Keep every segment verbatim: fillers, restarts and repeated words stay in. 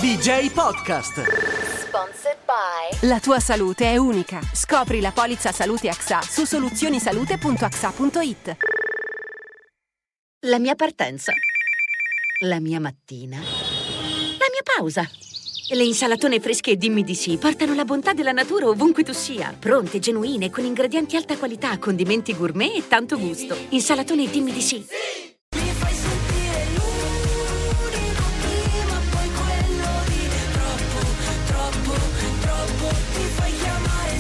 D J Podcast. Sponsored by. La tua salute è unica. Scopri la polizza salute A X A su soluzionisalute punto a x a punto it. La mia partenza. La mia mattina. La mia pausa. Le insalatone fresche e dimmi di sì portano la bontà della natura ovunque tu sia. Pronte, genuine, con ingredienti alta qualità, condimenti gourmet e tanto gusto. Insalatone e dimmi di sì. Mi fai sentire l'unico prima, poi quello di troppo, troppo, troppo. Ti fai chiamare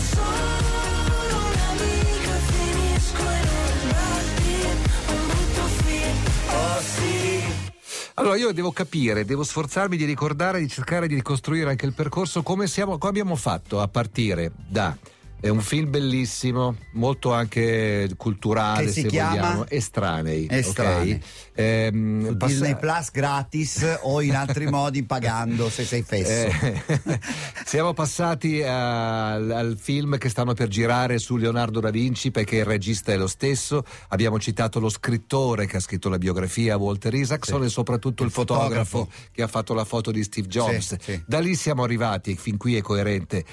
solo un'amica, finisco in un bad trip, un brutto film, oh sì. Allora io devo capire, devo sforzarmi di ricordare, di cercare di ricostruire anche il percorso come siamo, come abbiamo fatto a partire da è un film bellissimo, molto anche culturale, che si se chiama vogliamo, Estranei, Estranei. ok? Ehm, Disney passa... Plus gratis o in altri modi pagando se sei fesso. Eh, siamo passati al, al film che stanno per girare su Leonardo da Vinci, perché il regista è lo stesso. Abbiamo citato lo scrittore che ha scritto la biografia, Walter Isaacson, sì. E soprattutto il, il fotografo, fotografo che ha fatto la foto di Steve Jobs. Sì, sì. Da lì siamo arrivati, fin qui è coerente,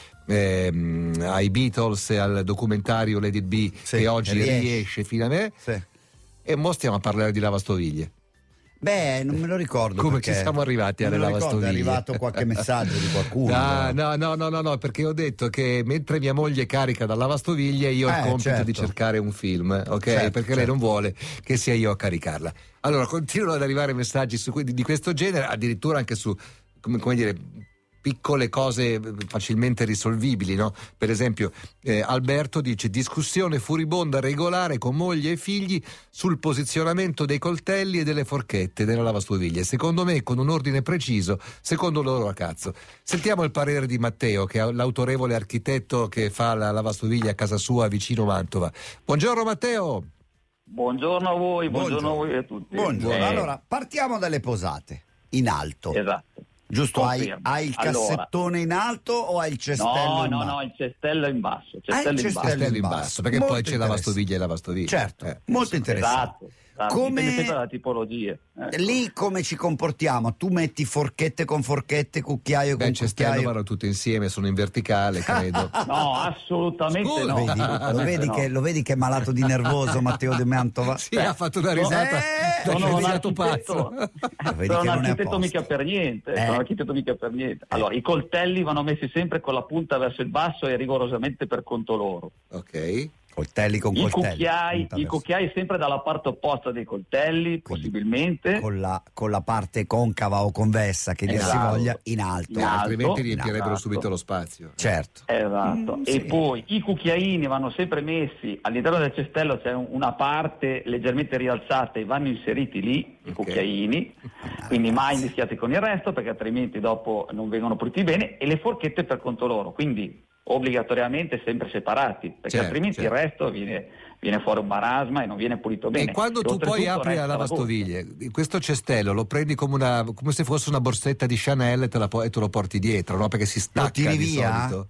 ehm, ai Beatles e al documentario Let It Be, sì, che oggi riesce, riesce fino a me. Sì. E mo stiamo a parlare di lavastoviglie. Beh, non me lo ricordo. Come ci siamo arrivati alle lavastoviglie? È arrivato qualche messaggio di qualcuno. No, no, no, no, no, no, perché ho detto che mentre mia moglie carica dal lavastoviglie, io ho eh, il compito certo. di cercare un film, ok? Certo, perché certo. lei non vuole che sia io a caricarla. Allora, continuano ad arrivare messaggi su, di, di questo genere, addirittura anche su, come, come dire, piccole cose facilmente risolvibili, no? Per esempio eh, Alberto dice: discussione furibonda regolare con moglie e figli sul posizionamento dei coltelli e delle forchette nella lavastoviglie, secondo me con un ordine preciso, secondo loro a cazzo. Sentiamo il parere di Matteo, che è l'autorevole architetto che fa la lavastoviglie a casa sua vicino Mantova. Buongiorno Matteo. Buongiorno a voi, buongiorno, buongiorno a voi a tutti. Buongiorno. Eh. Allora, partiamo dalle posate in alto. Esatto. Giusto, hai, hai il cassettone allora, in alto o hai il cestello no, in no, basso? No, no, il cestello in basso. Cestello, ah, il in, cestello basso. in basso, perché molto poi c'è lavastoviglie e lavastoviglie. Certo, eh. molto interessante. Esatto. Come... Dipende sempre dalla tipologia. Ecco. Lì come ci comportiamo? Tu metti forchette con forchette, cucchiaio Beh, con cestello cucchiaio? vanno tutte insieme, sono in verticale, credo. No, assolutamente Scusa, no. Vedi, lo, vedi no. che, lo vedi che è malato di nervoso Matteo De Mantova? Sì, Beh, ha fatto una risata eh, da sono un architetto pazzo. Sono un architetto mica per niente, eh. sono un architetto mica per niente. Allora, i coltelli vanno messi sempre con la punta verso il basso e rigorosamente per conto loro. Ok. Coltelli con I coltelli. Cucchiai, I cucchiai sempre dalla parte opposta dei coltelli, quindi, possibilmente. Con la, con la parte concava o convessa che esatto. dir si voglia, in alto. In alto altrimenti riempirebbero esatto. subito lo spazio. Certo. Esatto. Mm, e sì. Poi i cucchiaini vanno sempre messi all'interno del cestello, c'è una parte leggermente rialzata e vanno inseriti lì i okay. cucchiaini, quindi mai mischiati con il resto perché altrimenti dopo non vengono puliti bene, e le forchette per conto loro, quindi obbligatoriamente sempre separati, perché certo, altrimenti certo. il resto viene, viene fuori un marasma e non viene pulito bene. E quando tu poi apri la lavastoviglie, questo cestello lo prendi come, una, come se fosse una borsetta di Chanel e te, la, e te lo porti dietro, no? Perché si stacca di via? Solito.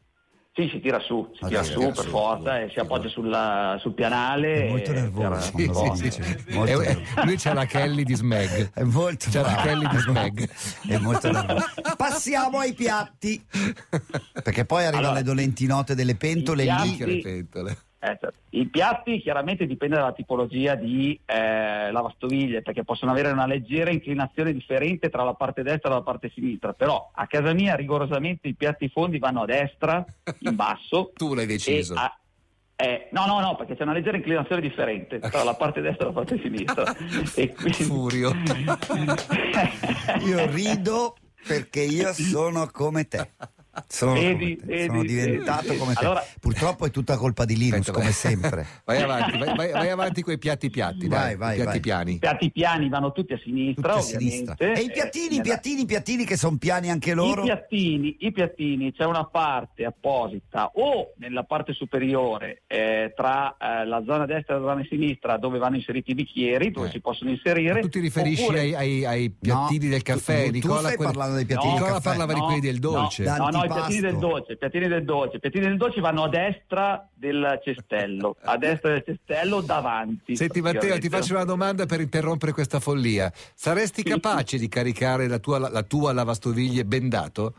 Sì, si tira su, si tira, tira su tira per su, forza su, e si appoggia sulla, sul pianale. È molto nervoso. Sì, sì, sì, sì. Molto è, lui c'ha la Kelly di Smeg. È molto c'ha la Kelly di Smeg. È molto nervoso. Passiamo ai piatti. Perché poi arrivano allora, le dolentinote delle pentole piatti, lì. Le pentole. Eh, I piatti chiaramente dipende dalla tipologia di eh, lavastoviglie, perché possono avere una leggera inclinazione differente tra la parte destra e la parte sinistra, però a casa mia rigorosamente i piatti fondi vanno a destra, in basso. Tu l'hai deciso. A, eh, no, no, no, perché c'è una leggera inclinazione differente tra la parte destra e la parte sinistra. E quindi... Furio. Io rido perché io sono come te. Sono, vedi, te. vedi, sono diventato vedi. come te. Allora, purtroppo è tutta colpa di Linus, aspetta, come vai. sempre. Vai avanti, vai, vai, vai avanti con i piatti piatti, vai, dai, vai, piatti vai. piani. I piatti piani vanno tutti a sinistra, tutti a sinistra. E i piattini, eh, i piattini, i piattini che sono piani anche loro? I piattini, i piattini, c'è una parte apposita o nella parte superiore eh, tra eh, la zona destra e la zona sinistra dove vanno inseriti i bicchieri, dove eh. si possono inserire. Ma tu ti riferisci oppure... ai, ai, ai piatti no, del caffè, tu, Nicola? tu stai quelli... parlando dei piatti no, del Nicola caffè. parlava no, di quelli del dolce. No, no, no, i piattini del dolce, i piattini del dolce, i piattini del dolce vanno a destra del cestello, a destra del cestello davanti. Senti Matteo, ti faccio una domanda per interrompere questa follia. Saresti capace di caricare la tua, la tua lavastoviglie bendato?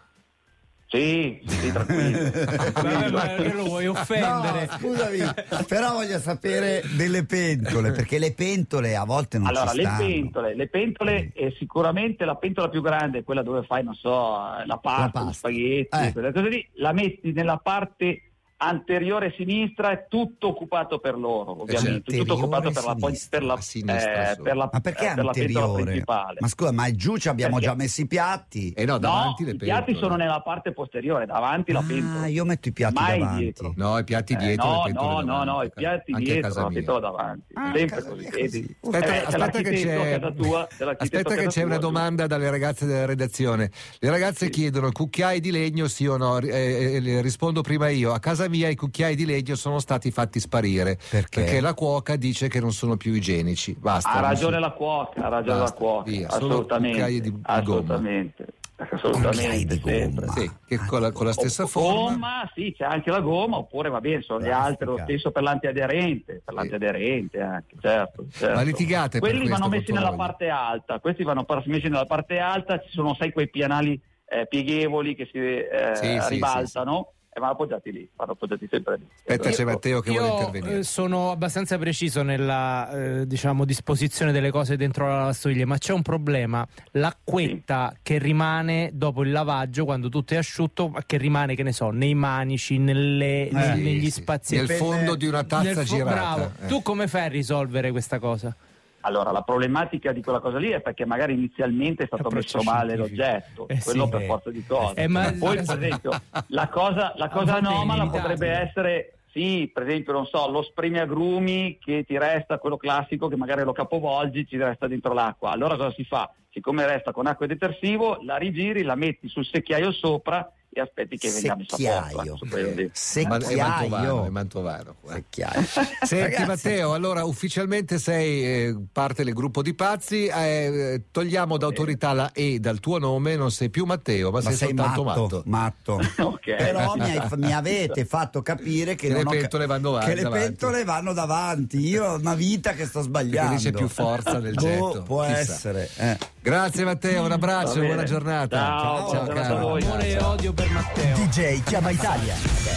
Sì, sì, tranquillo. Vabbè, ma che lo vuoi offendere? No, scusami, però voglio sapere delle pentole, perché le pentole a volte non allora, ci le stanno. pentole, le pentole è sicuramente la pentola più grande è quella dove fai, non so, la pasta, La pasta. gli spaghetti, Eh. quelle cose lì, la metti nella parte anteriore sinistra, è tutto occupato per loro, ovviamente, Anteriore tutto occupato per la, poi- per la, a sinistra eh, solo. per la, Ma perché eh, per la pentola anteriore? principale. Ma scusa, ma giù ci abbiamo Perché? già messo i piatti. E no, No, davanti le i pentole. piatti sono nella parte posteriore, davanti la pentola. Ah, io metto i piatti Mai davanti. dietro. No, i piatti Eh, dietro, no, le pentole no, no, davanti. no, i piatti Anche a dietro, casa la mia. pentola davanti. Ah, Sempre casa così, mia vedi? così. Aspetta, Eh, c'è aspetta che l'architetto c'è, casa tua, c'è l'architetto aspetta che casa c'è una tua, domanda dalle ragazze della redazione. Le ragazze Sì. chiedono cucchiai di legno sì o no? Eh, eh, rispondo prima io. A casa mia i cucchiai di legno sono stati fatti sparire Perché? la cuoca dice che non sono più igienici. Basta. Ha non ragione so- la cuoca, ha ragione Basta, la cuoca, via, solo cucchiai assolutamente, di- di gomma. assolutamente, Cucchiai assolutamente, di sempre. gomma. Sì, che con la, con la stessa O- forma. Gomma, sì, c'è anche la gomma, oppure va bene, sono le Plastica. altre, lo stesso per l'antiaderente, per l'antiaderente anche, certo, certo. Ma litigate per Quelli questo vanno con messi tua nella moglie? parte alta, questi vanno par- messi nella parte alta, ci sono, sai, quei pianali eh, pieghevoli che si eh, Sì, sì, ribaltano, e vanno appoggiati lì, vanno appoggiati sempre lì. Aspetta, c'è Matteo che vuole Io intervenire. eh, sono abbastanza preciso nella eh, diciamo disposizione delle cose dentro la lavastoviglie, ma c'è un problema: l'acquetta che rimane dopo il lavaggio, quando tutto è asciutto, ma che rimane, che ne so, nei manici, nelle, Eh, negli Sì, sì. spazi. Nel fondo di una tazza Nel fo- girata. Bravo. Eh. Tu come fai a risolvere questa cosa? Allora, la problematica di quella cosa lì è perché magari inizialmente è stato Approccio messo male scientifico. l'oggetto, Eh, quello sì. per forza di cose. Eh, ma- Poi, per esempio, la cosa, la cosa A volte è anomala inevitabile. potrebbe essere, sì, per esempio, non so, lo spremiagrumi che ti resta, quello classico, che magari lo capovolgi, ci resta dentro l'acqua. Allora cosa si fa? Siccome resta con acqua e detersivo, la rigiri, la metti sul secchiaio sopra e aspetti che venga messa a posto. Secchiaio. Su quello lì. Ma- è mantovano, è Secchiaio. mantovano qua. Secchiaio. Senti Ragazzi, Matteo, allora ufficialmente sei eh, parte del gruppo di pazzi, eh, togliamo d'autorità la E dal tuo nome, non sei più Matteo, ma, ma sei, sei soltanto matto, matto. matto. Ok. Però mi, hai- mi avete fatto capire che, Che le non ho ca- pentole vanno che le davanti. pentole vanno davanti. Io ho una vita che sto sbagliando. Perché lì c'è più forza nel Boh, getto, può chissà. essere. eh. Grazie Matteo, un abbraccio, Va bene. buona giornata. Ciao, buona giornata caro. a voi. Amore e odio per Matteo. D J Chiama Italia.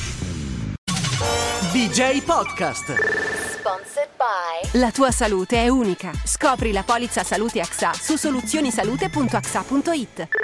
D J Podcast. Sponsored by La tua salute è unica. Scopri la polizza salute A X A su soluzionisalute punto a x a punto it.